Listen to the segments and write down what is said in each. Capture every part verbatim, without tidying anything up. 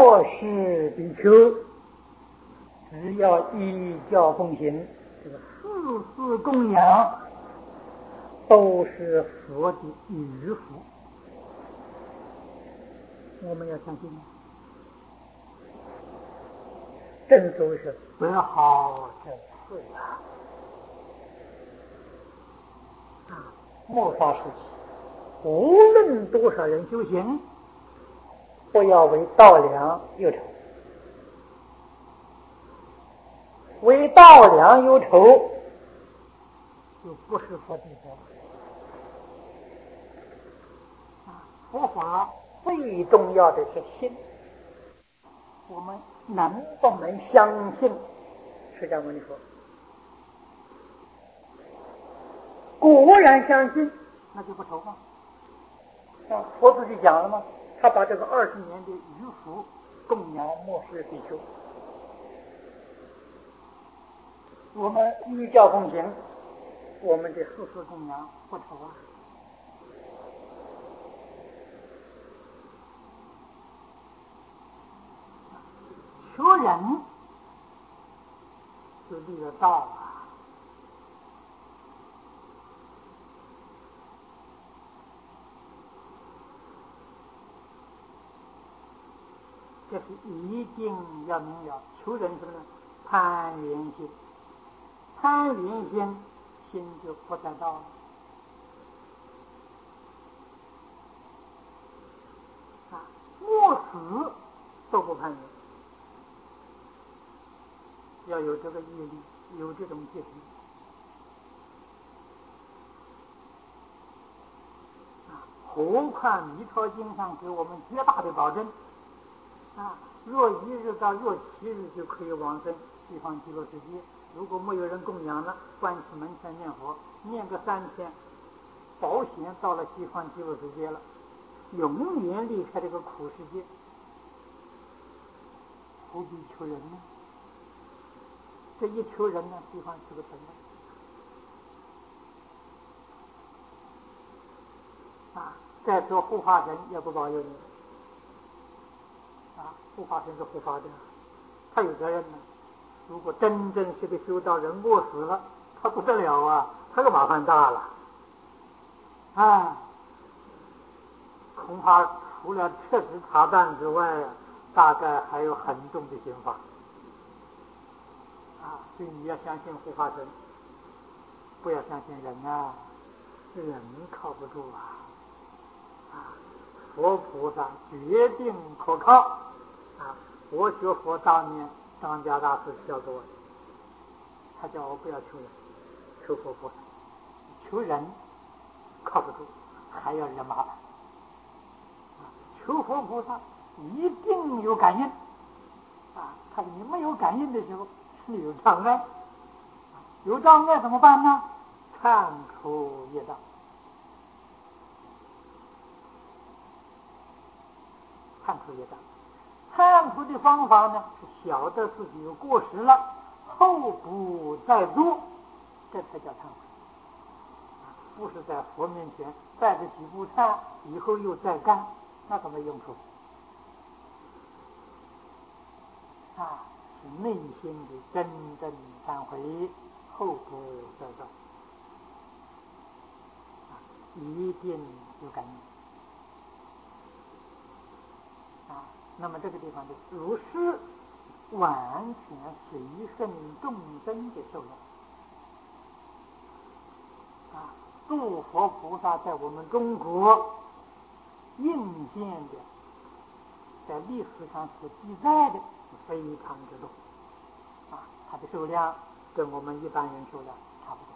末世比丘，只要依教奉行，这个四事供养都是佛的语福，我们要相信。正所谓是得好者次啊！啊，末法时期，无论多少人修行，不要为道量忧愁，为道量忧愁，就不是佛的佛。啊，佛法最重要的是心，我们能不能相信释迦牟尼佛？果然相信，那就不愁嘛。啊，佛自己讲了吗？他把这个二十年的余福供养末世比丘，我们依教奉行，我们的四事供养不愁啊。求人就立了道啊。这是一定要明了，求人什么呢？贪缘心，贪缘心，心就不在道了。啊，莫死都不攀缘，要有这个毅力，有这种决心。啊，何况《弥陀经》上给我们绝大的保证。啊，若一日到若七日就可以往生西方极乐世界。如果没有人供养了，观世门前念佛，念个三天，保险到了西方极乐世界了，永远离开这个苦世界，何必求人呢？这一求人呢，西方是个成了。啊，再说护法神也不保佑你。啊，护法神是护法的，他有责任呢。如果真正是个修道人没死了，他不得了啊，他个麻烦大了。啊，恐怕除了彻底查办之外，大概还有很重的刑罚。啊，所以你要相信护法神，不要相信人啊，人靠不住啊。啊，佛菩萨决定可靠。啊，我学佛当年，张家大师教给我，他叫我不要求人，求佛菩萨。求人靠不住，还要惹麻烦。求佛菩萨一定有感应。啊，他说你没有感应的时候，是有障碍。有障碍怎么办呢？忏除业障。忏除业障。忏除的方法呢，是晓得自己有过失了，后不再做，这才叫忏悔。不是在佛面前拜个几步忏，以后又再干，那怎么用处？啊，是内心的真正忏悔，后不再做，啊，一定有感应。啊，那么这个地方就如是完全随顺众生的受用。啊，诸佛菩萨在我们中国应现的，在历史上所记载的非常之多。啊，它的数量跟我们一般人数量差不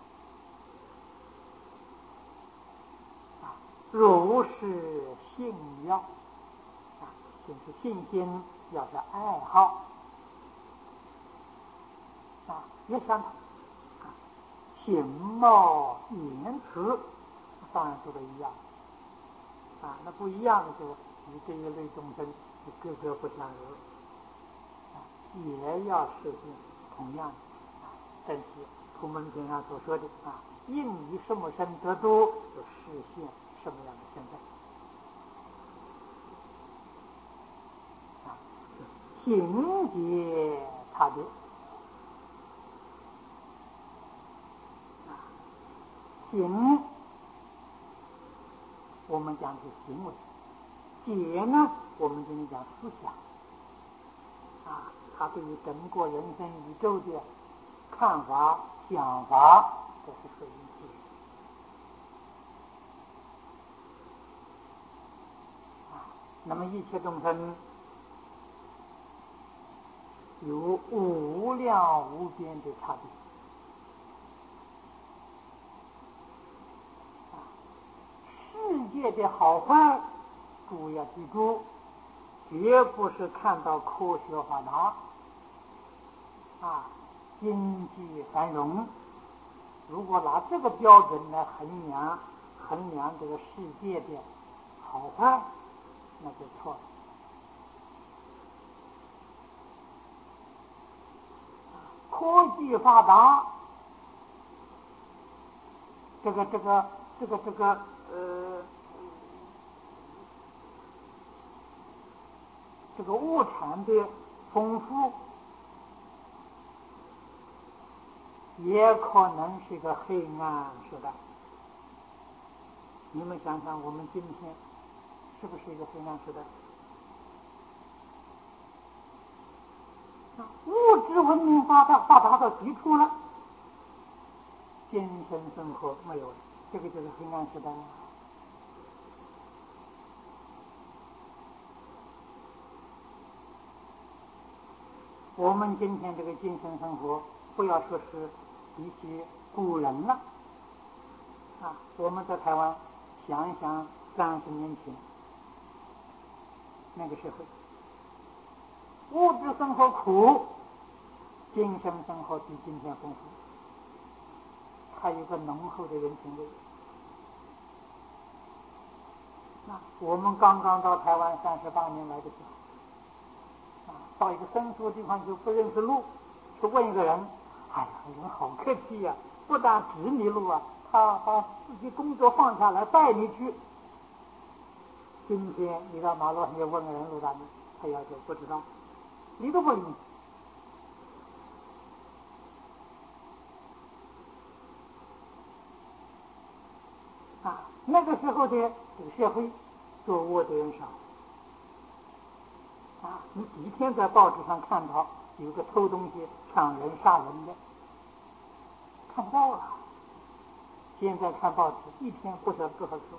多。啊，如是信要。啊，就是信心，要是爱好。啊，也相同。啊，形貌言辞当然都是一样。啊，那不一样的时候，你这一类众生各个不相如。啊，也要实现同样的。啊，但是普门品上所说的啊，应以什么身得度，就实现什么样的身份。啊， 境界差别。行，我们讲的是行为；解呢，我们今天讲思想。啊，他对于整个人生宇宙的看法、想法，这是属于解。啊，那么一切众生有无量无边的差别。世界的好坏，注意要记住，绝不是看到科学发达啊，经济繁荣。如果拿这个标准来衡量衡量这个世界的好坏，那就错了。科技发达，这个这个这个这个呃，这个物产的丰富，也可能是一个黑暗时代。你们想想，我们今天是不是一个黑暗时代？物质文明发达发达到极处了，精神生活没有了，这个就是黑暗时代了。我们今天这个精神生活，不要说是比起古人了啊，我们在台湾想一想三十年前那个社会，物质生活苦，精神生活比今天丰富，还有个浓厚的人情味。那我们刚刚到台湾三十八年来的时候，啊，到一个生疏的地方就不认识路，去问一个人，哎呀，人好客气呀、啊，不但指你路啊，他把自己工作放下来带你去。今天你到马路上去问个人路大名，他要求不知道，你都不理。啊，那个时候的这个社会，作恶的人少。啊，你几天在报纸上看到有个偷东西、抢人、杀人的，看不到了。现在看报纸，一天不晓得多少次。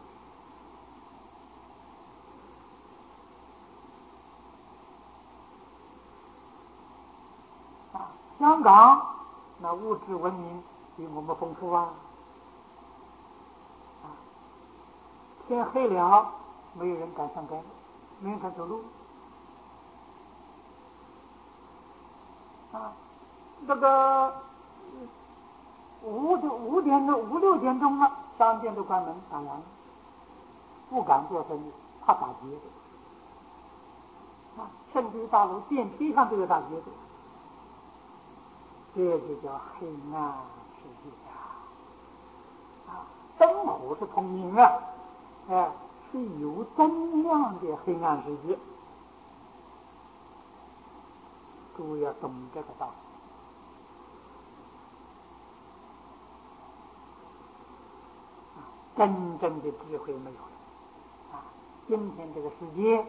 啊，香港那物质文明比我们丰富啊！啊，天黑了，没有人敢上街，没人敢走路。啊，那个五五点钟、五六点钟了，商店都关门打烊了，不敢做生意，怕打劫。啊，甚至于大楼电梯上都有打劫的，这就叫黑暗世界啊！啊，灯火是通明啊，哎，是有灯亮的黑暗世界。诸位要懂这个道理。真正的智慧没有了啊！今天这个世界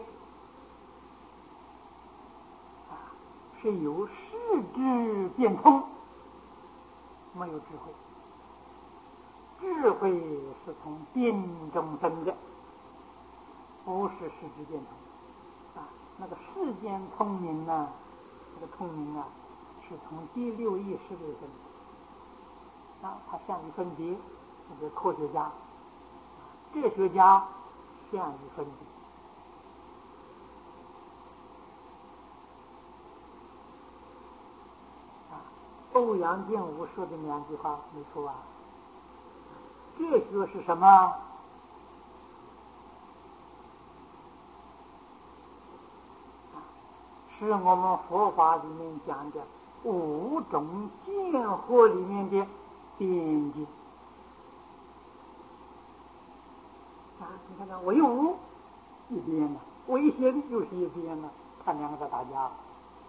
啊，是由视之变通，没有智慧。智慧是从定中生的，不是视之变通啊。那个世间聪明呢，这个聪明啊，是从第六意识里生的啊。他善于分别，这个科学家。哲学家善于分别啊。欧阳靖武说的两句话没错啊。哲学是什么？是我们佛法里面讲的五种见惑里面的边界啊。你看看唯物一边了，唯心又是一边了，他两个在打架。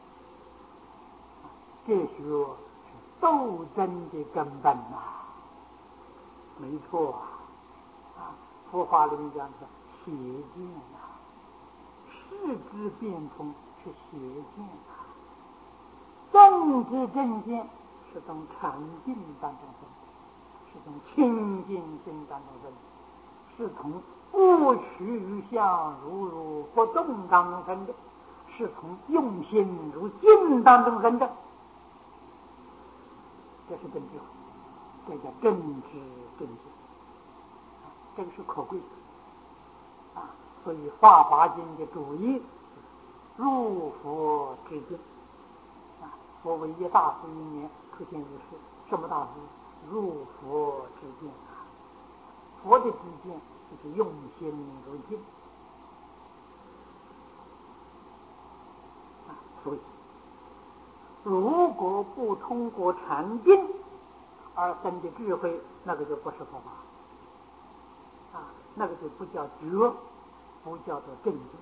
哲学是斗争的根本呐、啊，没错啊！啊，佛法里面讲的邪见啊，世之变通是邪见啊，政治正见是从禅定当中生的，是从清净心当中生的，是从不取于相如如不动当中生的，是从用心如镜当中生的。这是真智慧，这叫正知正见，这个是可贵的啊！所以《法华经》的主义入佛之见啊，佛为一大师一年出现于世，什么大师？入佛之见啊！佛的之见就是用心如镜啊！所以，如果不通过禅定而生的智慧，那个就不是佛法啊，那个就不叫觉，不叫做正见。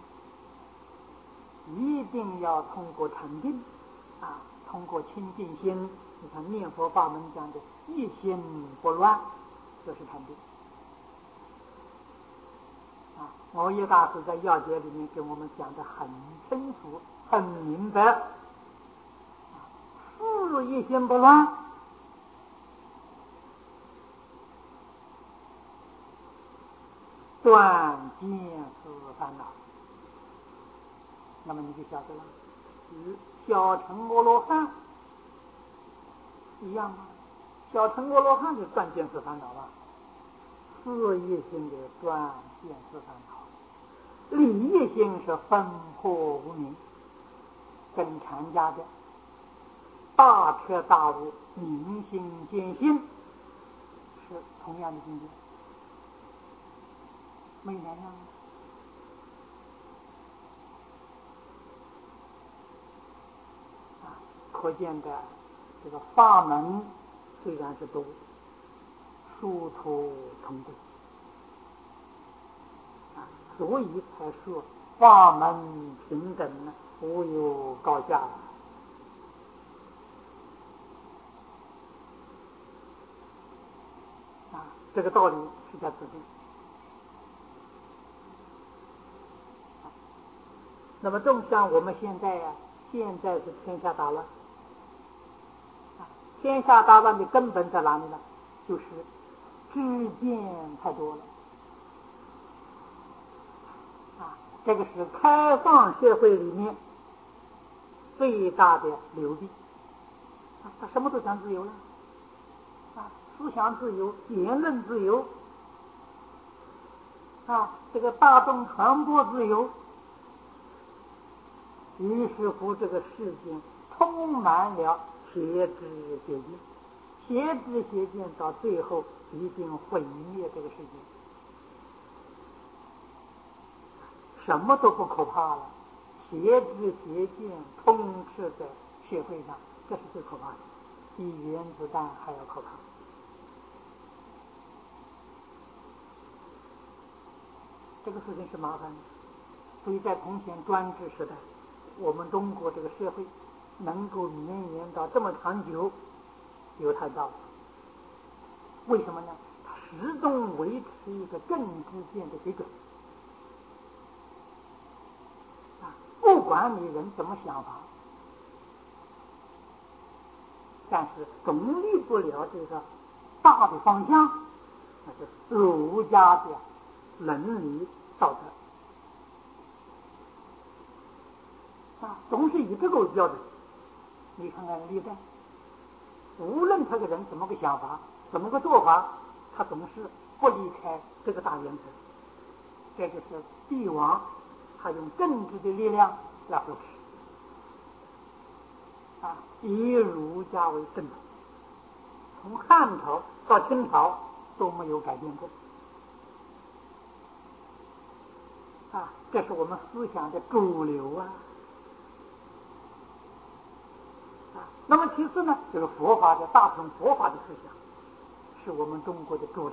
一定要通过禅定啊，通过清净心。你看念佛法门讲的一心不乱，就是禅定啊。摩耶大师在要解里面给我们讲的很清楚、很明白。事一心不乱，断见思烦恼。那么你就晓得了，与小乘阿罗汉一样吗？小乘阿罗汉就断见思烦恼了，事一心的断见思烦恼，理一心是分破无明，跟禅家的大彻大悟、明心见性是同样的境界，没两样。啊，可见的这个法门虽然是多，殊途同归啊，所以才说法门平等，无有高下。啊，这个道理是在此地。那么，正像我们现在呀、啊，现在是天下大乱，啊，天下大乱的根本在哪里呢？就是知见太多了，啊，这个是开放社会里面最大的流弊，啊，他什么都讲自由了，啊，思想自由、言论自由，啊，这个大众传播自由。于是乎，这个世间充满了邪知邪见，邪知邪见到最后一定毁灭这个世界。什么都不可怕了，邪知邪见充斥在社会上，这是最可怕的，比原子弹还要可怕。这个事情是麻烦的，所以在从前专制时代，我们中国这个社会能够绵延到这么长久，有太大了。为什么呢？它始终维持一个正知见的水准啊，不管你人怎么想法，但是总离不了这个大的方向，那是儒家的伦理道德啊，总是以这个为标准。你看看历代，无论他个人怎么个想法，怎么个做法，他总是不离开这个大原则。这就是帝王，他用政治的力量来扶持啊，以儒家为正统，从汉朝到清朝都没有改变过啊，这是我们思想的主流啊。那么其次呢，就是佛法的大乘佛法的思想，是我们中国的主流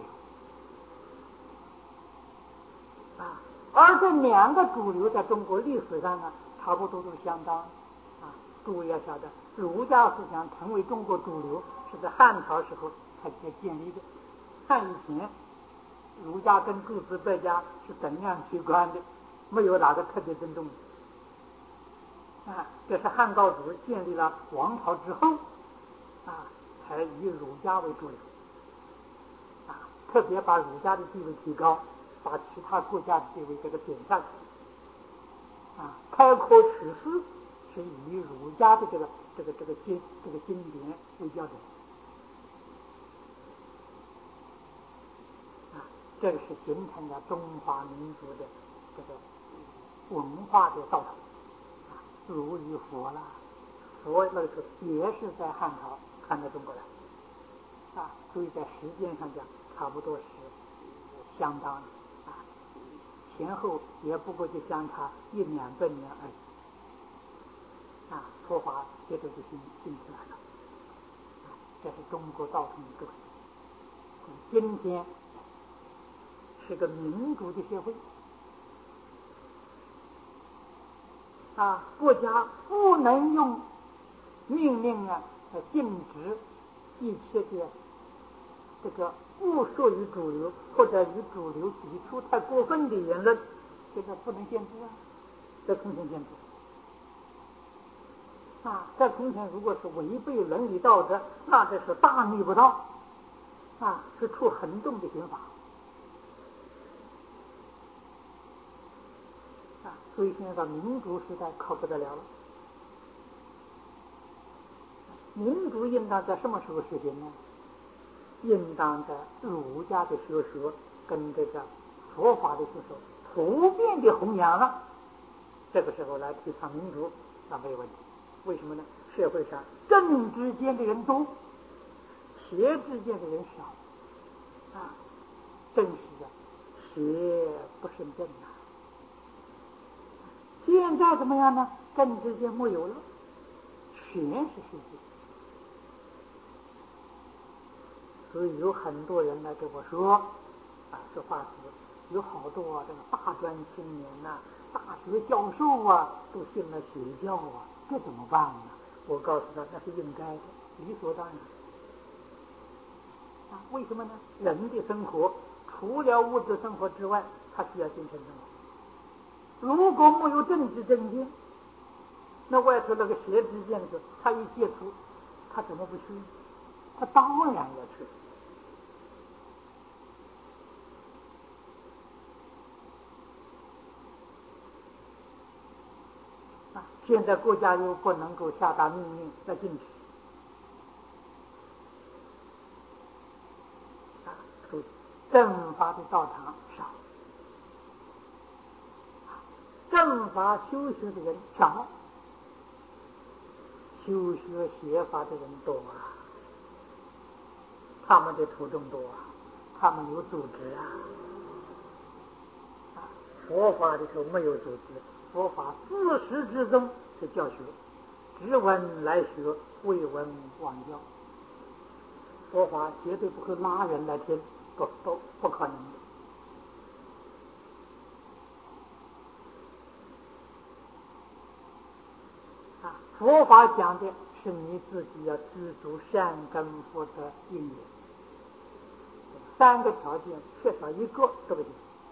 啊。而这两个主流在中国历史上呢，差不多都相当啊， 诸位要晓得，儒家思想成为中国主流是在汉朝时候才建立的。汉以前，儒家跟诸子百家是等量齐观的，没有哪个特别尊重的。啊，这是汉高祖建立了王朝之后，啊，才以儒家为主流。啊，特别把儒家的地位提高，把其他国家的地位给它贬下去。啊，开国取士是以儒家的这个这个这个经这个经典为标准。啊，这个是形成了中华民族的这个文化的道统。啊，儒与佛啦，佛那个时候也是在汉朝传到中国来。啊，所以在时间上讲，差不多是相当的。啊，前后也不过就相差一两百年而已。啊，佛法接着就兴兴起来了。啊，这是中国道统的构成。今天是个民主的社会。啊，国家不能用命令啊来禁止一切的这个不属于主流或者与主流抵触太过分的言论，这个不能限制啊，这空前限制。啊，在空前如果是违背伦理道德，那这是大逆不道，啊，是处很重的刑罚。啊，所以现在到民主时代可不得了了。民主应当在什么时候实行呢？应当在儒家的学说跟这个佛法的学说普遍的弘扬了，这个时候来提倡民主，那没有问题。为什么呢？社会上正之间的人多，邪之间的人少。啊，正是的，邪不胜正啊。现在怎么样呢？正之间没有了，全是世界。所以有很多人来跟我说，啊，说话是有好多、啊、这个大专青年呐、啊、大学教授啊，都信了邪教啊，这怎么办呢？我告诉他，那是应该的，理所当然。啊，为什么呢？人的生活除了物质生活之外，他需要精神生活。如果没有政治正见，那外头那个邪之见的时候，他一接触，他怎么不去？他当然要去。啊，现在国家又不能够下达命令来禁止。啊，所以正法的道场少，正法修学的人少，修学邪法的人多啊。他们的徒众多啊，他们有组织啊。啊，佛法的时候没有组织，佛法自始至终是教学，只闻来学，未闻忘教。佛法绝对不会拉人来听，不不不可能的。啊，佛法讲的是你自己要知足善根福德因缘，三个条件缺少一个都不行。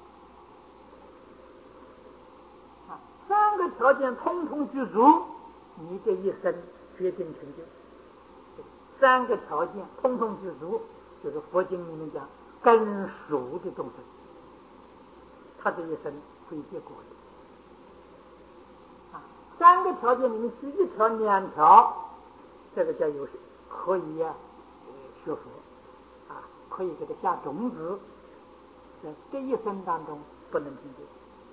啊，三个条件通通具足，你这一生决定成就。三个条件通通具足，就是佛经里面讲根熟的众生，他这一生会结果的。啊，三个条件里面是一条两条，这个叫有可以啊，学佛啊，可以给他下种子，在这一生当中不能成就。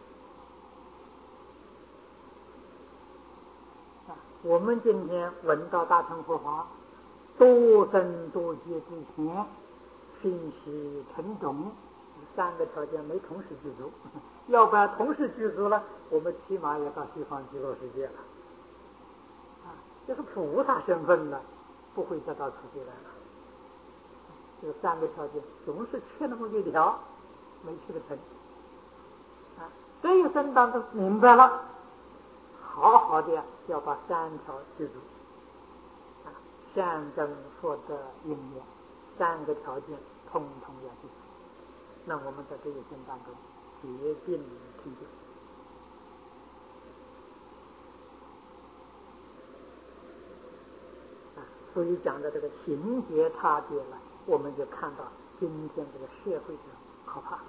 啊，我们今天闻到大乘佛法，多生多劫之前，信息成种，三个条件没同时具足，要不然同时具足了，我们起码也到西方极乐世界了。啊，这是菩萨身份了，不会再到此界来了。这三个条件总是缺那么一条，没去得成。啊，这一生当中明白了，好好好的要把三条记住啊，善根福德因缘三个条件通通要记住，那我们在这一生当中决定成就。所以讲的这个情节差别了，我们就看到今天这个社会的可怕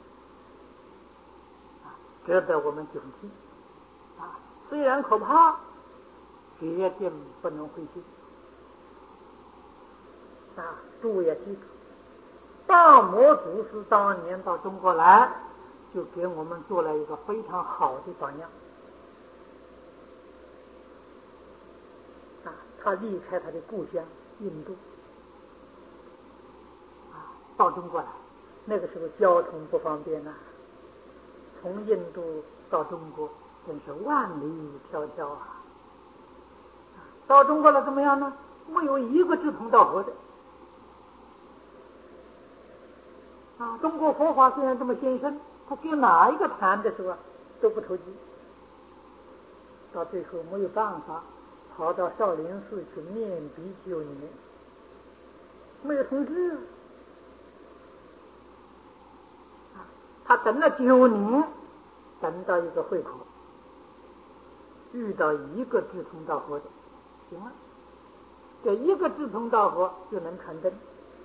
啊，值得我们警惕啊。虽然可怕，决定不能灰心啊。诸位要记住，大摩祖师当年到中国来，就给我们做了一个非常好的榜样啊。他离开他的故乡印度啊，到中国来，那个时候交通不方便啊，从印度到中国真是万里迢迢啊。到中国了怎么样呢？没有一个志同道合的啊。中国佛法虽然这么先深，他跟哪一个谈的时候都不投机，到最后没有办法，跑到少林寺去面壁九年，没有通知啊。他等了九年，等到一个会口，遇到一个志同道合的，行了，这一个志同道合就能传真，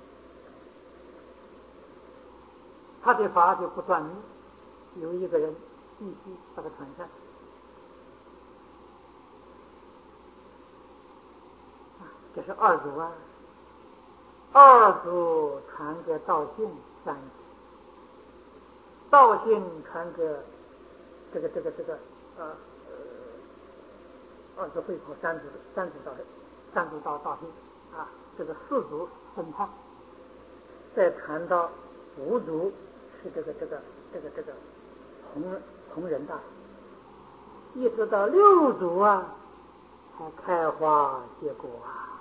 他的法就不断灭，有一个人继续把它传上啊。这是二祖啊，二祖传给道信三祖，道信传给这个这个这个呃二祖会口，三祖三祖道三祖道道信啊，这个四祖审判，再传到五祖是这个这个这个这个弘弘忍大师，一直到六祖啊才开花结果啊。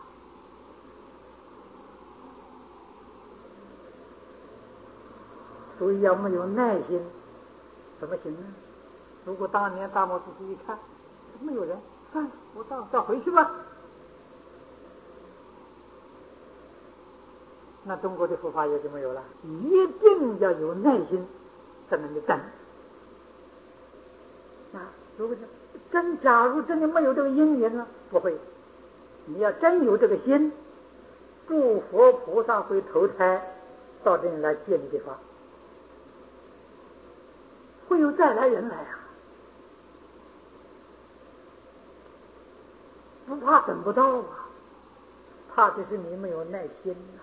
所以要没有耐心怎么行呢？如果当年大摩祖师一看没有人，算了，我到到回去吧，那中国的佛法也就没有了。一定要有耐心才能够等啊。如果真假如真的没有这个因缘呢，不会，你要真有这个心，诸佛菩萨会投胎到这里来借你的法，会有再来人来啊，不怕等不到啊，怕的是你没有耐心啊。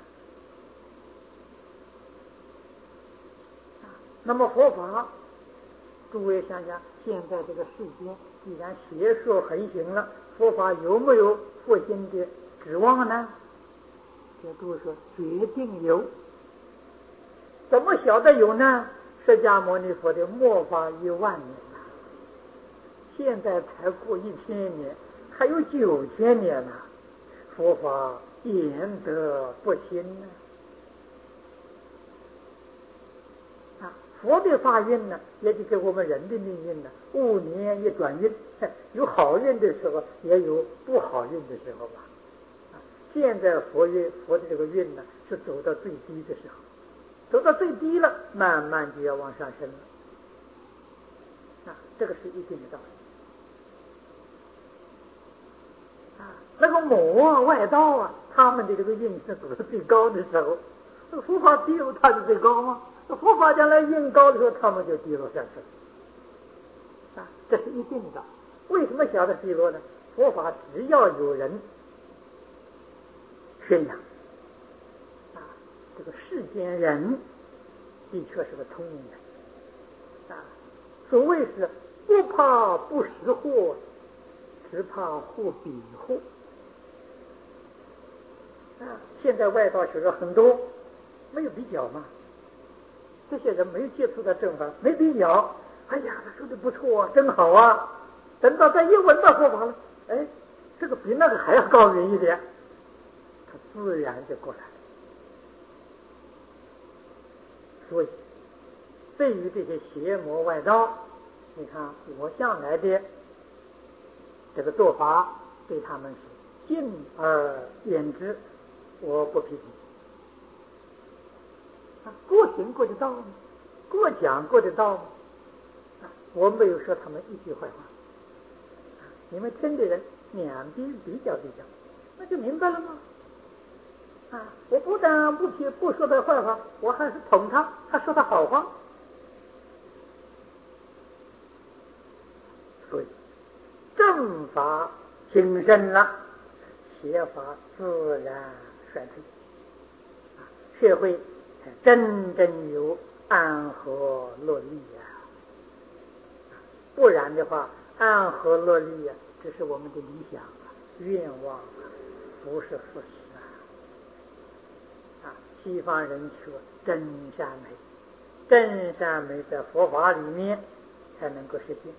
那么佛法，诸位想想，现在这个世间既然学说横行了，佛法有没有复兴的指望呢？这诸位说决定有。怎么晓得有呢？释迦牟尼佛的末法一万年了，现在才过一千年，还有九千年了，佛法言得不兴呢。啊，佛的法运呢，也就给我们人的命运呢，五年一转运，有好运的时候，也有不好运的时候吧。啊，现在佛运佛的这个运呢，是走到最低的时候，走到最低了，慢慢就要往上升了。啊，这个是一定的道理。啊，那个魔啊、外道啊，他们的这个运是走到最高的时候，佛法低落，他就最高吗？佛法将来运高的时候，他们就低落下去。啊，这是一定的。为什么晓得低落呢？佛法只要有人宣扬，啊，这个世间人的确是个聪明人。啊，所谓是不怕不识货，只怕货比货。啊，现在外道学说很多，没有比较嘛。这些人没接触到正法，没比较，哎呀，他说的不错啊，真好啊。等到他一闻到佛法了，哎，这个比那个还要高明一点，他自然就过来了。所以，对于这些邪魔外道，你看我向来的这个做法对他们是敬而远之，我不批评。啊，过行过的道吗？过讲过的道吗？啊，我没有说他们一句坏话。啊，你们听的人两边比较比较，那就明白了吗？啊，我不但不批不说他坏话，我还是捧他，还说他好话。所以正法兴盛了，邪法自然衰退，啊，社会才真正有安和乐利呀。不然的话，安和乐利呀，只是我们的理想啊、愿望啊，不是事实啊。啊，西方人说真善美，真善美在佛法里面才能够实现。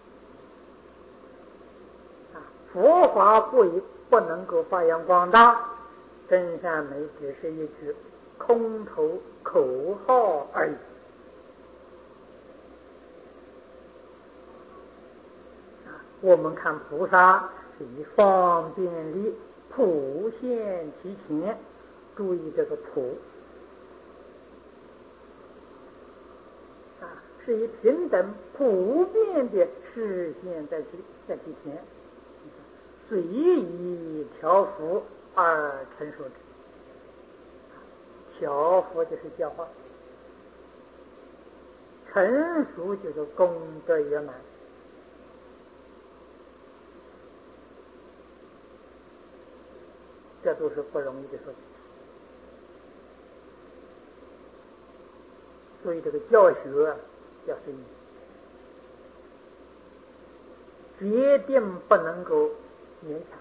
啊，佛法不不能够发扬光大，真善美只是一句空头口号而已。我们看菩萨是以方便力普现其前，注意这个普啊，是以平等普遍的视现在其在其前，随意调伏而成熟之。调伏就是教化，成熟就是功德圆满。这都是不容易的事情。所以这个教学要随意，决定不能够勉强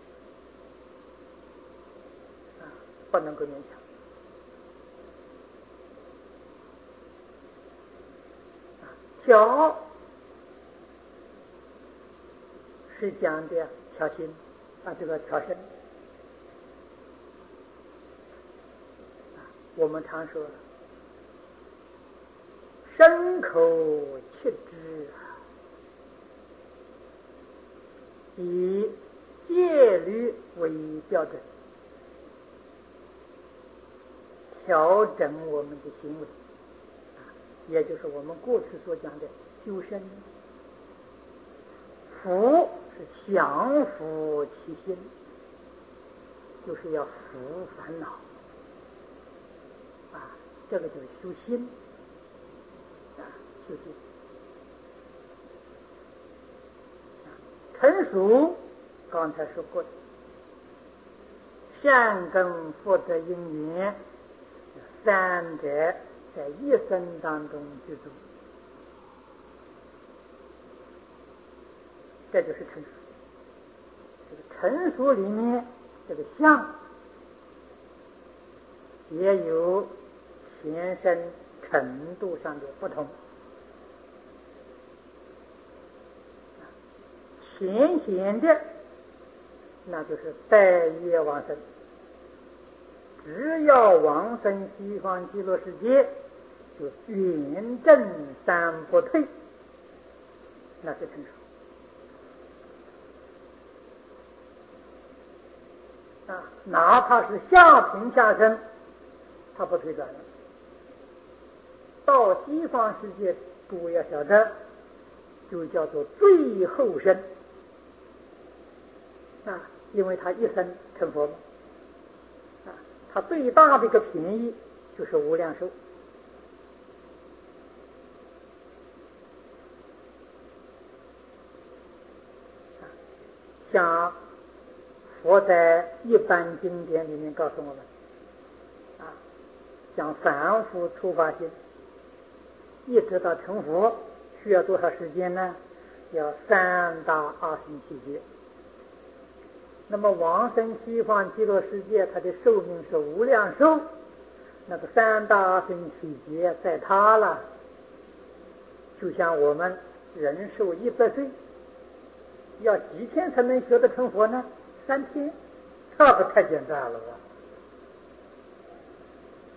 啊，不能够勉强啊。调是讲的调心啊，这个调身啊，我们常说身口气质啊，以戒律为标准，调整我们的行为啊，也就是我们过去所讲的修身。伏是降伏其心，就是要伏烦恼啊，这个就是修心啊，修心。啊，成熟刚才说过的，善根福德因缘三者在一生当中具足，这就是成熟。这个成熟里面，这个相也有前身程度上的不同。浅显的，那就是待业往生，只要往生西方极乐世界，就远证三不退，那是成熟。啊，哪怕是下品下生，他不退转了。到西方世界，诸位要晓得，就叫做最后生啊，因为他一生成佛嘛。啊，他最大的一个便宜就是无量寿。啊，像佛在一般经典里面告诉我们，啊，像凡夫出发心，一直到成佛需要多少时间呢？要三大阿僧祇劫。那么往生西方极乐世界，他的寿命是无量寿，那个三大阿僧祇劫在他了，就像我们人寿一百岁，要几天才能学得成佛呢？三天，这不太简单了吧？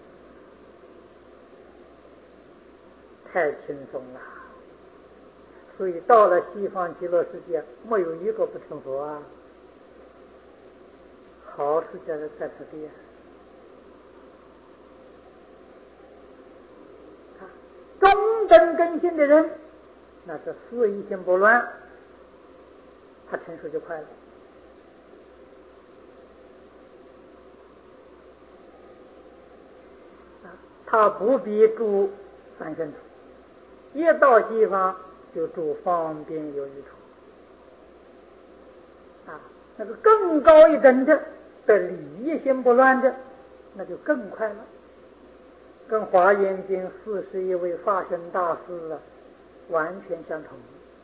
太轻松了。 所以到了西方极乐世界，没有一个不成佛啊！好世界在此地啊！中等根性的人，那是思一心不乱，他成熟就快了。他不必住三圣处，一到西方就住方便有余处。啊，那个更高一等的的理一心不乱的，那就更快了。跟华严经四十一位法身大师啊，完全相同。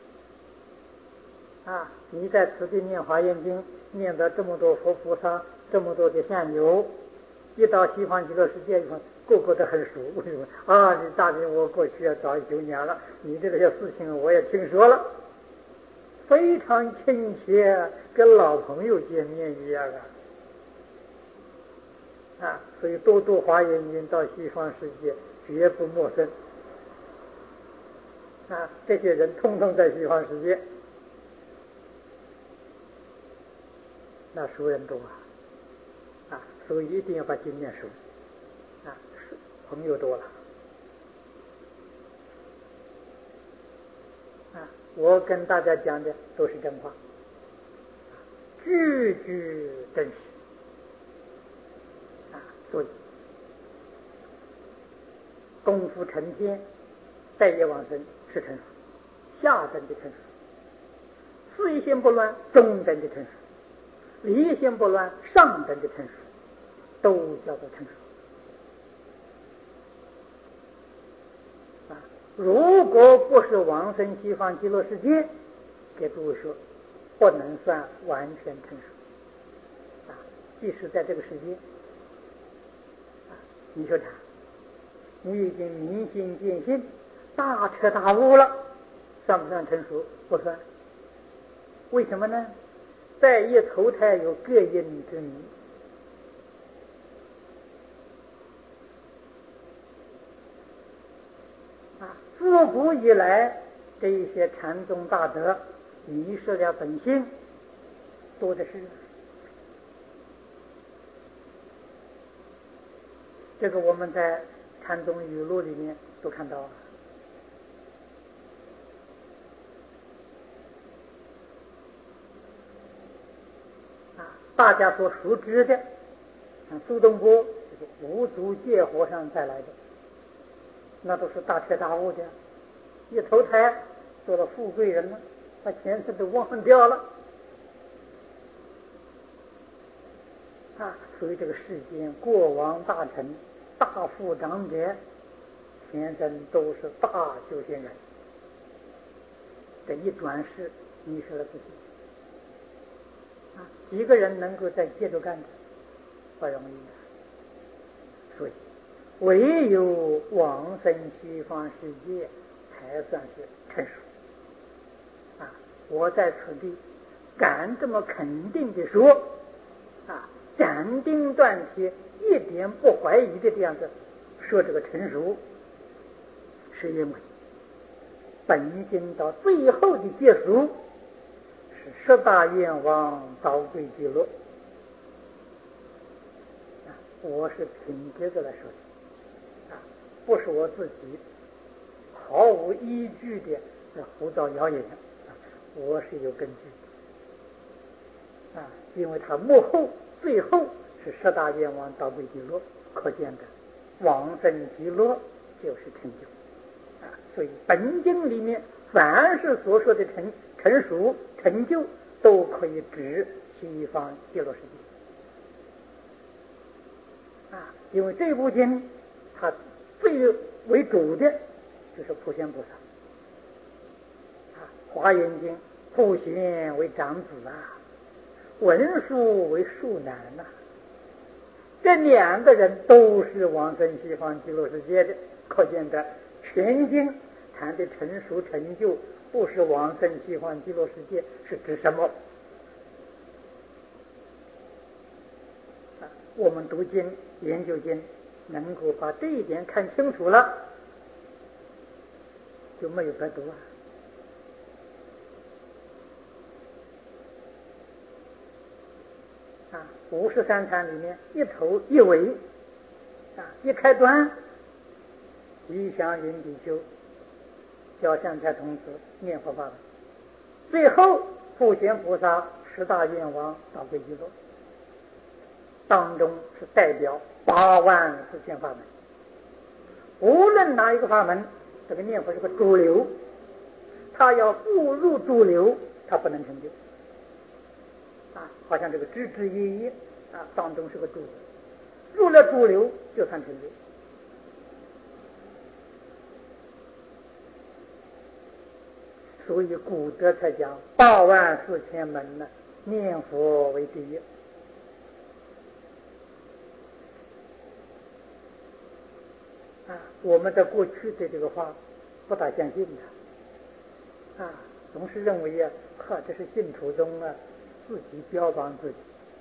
啊，你在此地念华严经，念得这么多佛菩萨，这么多的善友，一到西方极乐世界以后，个个都很熟。为什么啊？你大人，我过去要早九年了，你的这些事情我也听说了，非常亲切，跟老朋友见面一样啊！啊，所以多读华严经到西方世界绝不陌生。啊，这些人通通在西方世界，那熟人多啊！啊，所以一定要把经念熟。啊，朋友多了。啊，我跟大家讲的都是真话，句句真实。啊，所以功夫成天，待业往生是成熟，下等的成熟；思一心不乱，中等的成熟；理一心不乱，上等的成熟，都叫做成熟。啊，如果不是往生西方极乐世界，给诸位说，不能算完全成熟。啊，即使在这个世界，啊，你说他，你已经明心见性，大彻大悟了，算不算成熟？不算。为什么呢？在一投胎有各因之名。啊，自古以来，这一些禅宗大德迷失了本性，多的是。这个我们在禅宗语录里面都看到了。啊，大家所熟知的，像苏东坡就是五祖戒和尚带来的，那都是大彻大悟的，一投胎做了富贵人了，把前世都忘掉了。啊，所以这个世间过往大臣、大富长者，前生都是大修行人，这一转世迷失了自己。啊，几个人能够再接着干的，不容易的。所以唯有往生西方世界才算是成熟。啊，我在此地敢这么肯定的说，啊，斩钉断铁，一点不怀疑的这样子说这个成熟，是因为本经到最后的结束是十大愿望导归极乐。啊，我是凭这个来说的，啊，不是我自己毫无依据的胡造谣言，啊，我是有根据的。啊，因为他幕后最后是十大愿望导归极乐，可见的往生极乐就是成就。啊，所以本经里面凡是所说的成成熟成就，都可以指西方极乐世界。啊，因为这部经它最为主的就是普贤菩萨。啊，华严经普贤为长子啊，文殊为庶男呐，啊，这两个人都是往生西方极乐世界的，可见的全经谈的成熟成就，不是往生西方极乐世界，是指什么？啊，我们读经研究经，能够把这一点看清楚了，就没有白读啊。 啊，五十三参里面一头一尾啊，一开端，吉祥云比丘教善财童子念佛法门，最后普贤菩萨十大愿望导归极乐，当中是代表八万四千法门。无论哪一个法门，这个念佛是个主流，他要不入主流，他不能成就啊。好像这个枝枝叶叶啊，当中是个主流，入了主流就算成就。所以古德才讲八万四千门呢，念佛为第一。啊，我们在过去对这个话不大相信的，啊，总是认为啊，呵，这是净土宗啊自己标榜自己。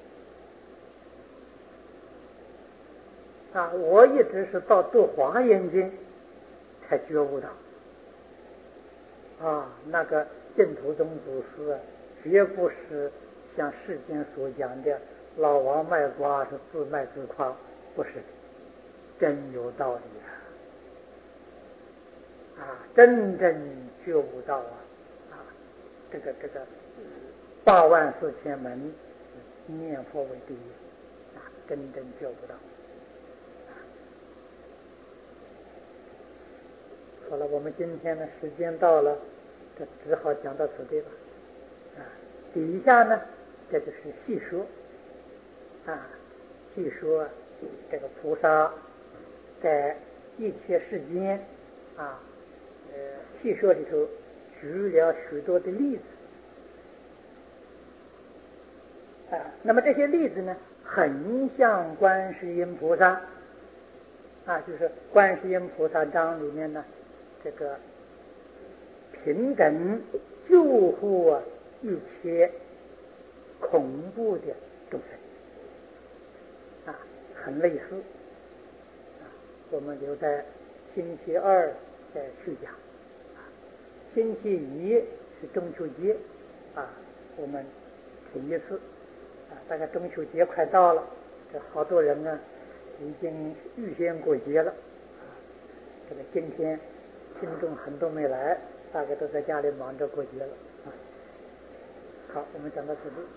啊，我一直是到读华严经才觉悟到，啊，那个净土宗祖师啊，绝不是像世间所讲的老王卖瓜是自卖自夸，不是，真有道理啊。啊，真正觉悟到啊，啊，这个这个八万四千门念佛为第一啊，真正觉悟到。好了，我们今天的时间到了，这只好讲到此地了。啊，底下呢，这就是细说啊，细说这个菩萨在一切世间啊。呃，细说里头举了许多的例子啊，那么这些例子呢，很像观世音菩萨啊，就是观世音菩萨章里面呢，这个平等救护啊一切恐怖的众生啊，很类似啊，我们留在星期二再去讲。星期一是中秋节啊，我们听一次啊，大概中秋节快到了，这好多人呢已经预先过节了啊。这个今天听众很多没来，大概都在家里忙着过节了啊。好，我们讲到此地。